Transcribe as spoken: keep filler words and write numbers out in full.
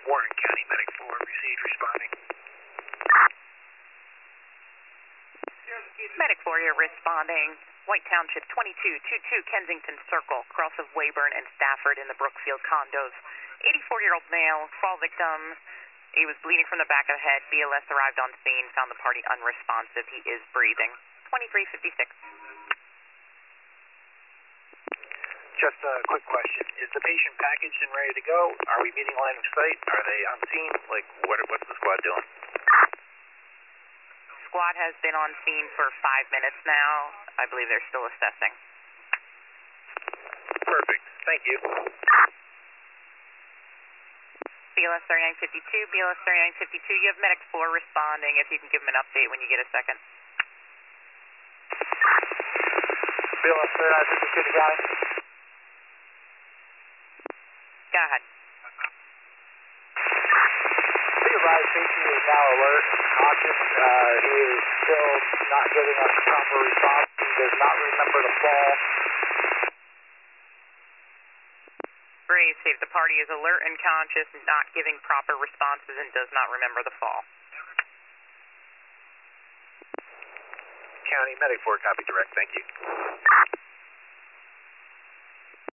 Warren County Medic four, received, responding. Medic four here responding. White Township twenty-two twenty-two Kensington Circle, cross of Weyburn and Stafford in the Brookfield condos. eighty-four-year-old male, fall victim. He was bleeding from the back of the head. B L S arrived on scene, found the party unresponsive. He is breathing. twenty-three fifty-six. Just a quick question. Is the patient packaged and ready to go? Are we meeting line of sight? Are they on scene? Like, what, what's the squad doing? Squad has been on scene for five minutes now. I believe they're still assessing. Perfect. Thank you. B L S thirty-nine fifty-two, B L S thirty-nine fifty-two, you have Medic four responding. If you can give him an update when you get a second. B L S thirty-nine fifty-two to guy. Go ahead. Be advised, patient is now alert and conscious. Uh, he is still not giving us proper response. He does not remember the fall. Brave, save. The party is alert and conscious, not giving proper responses, and does not remember the fall. County Medic four, copy direct. Thank you.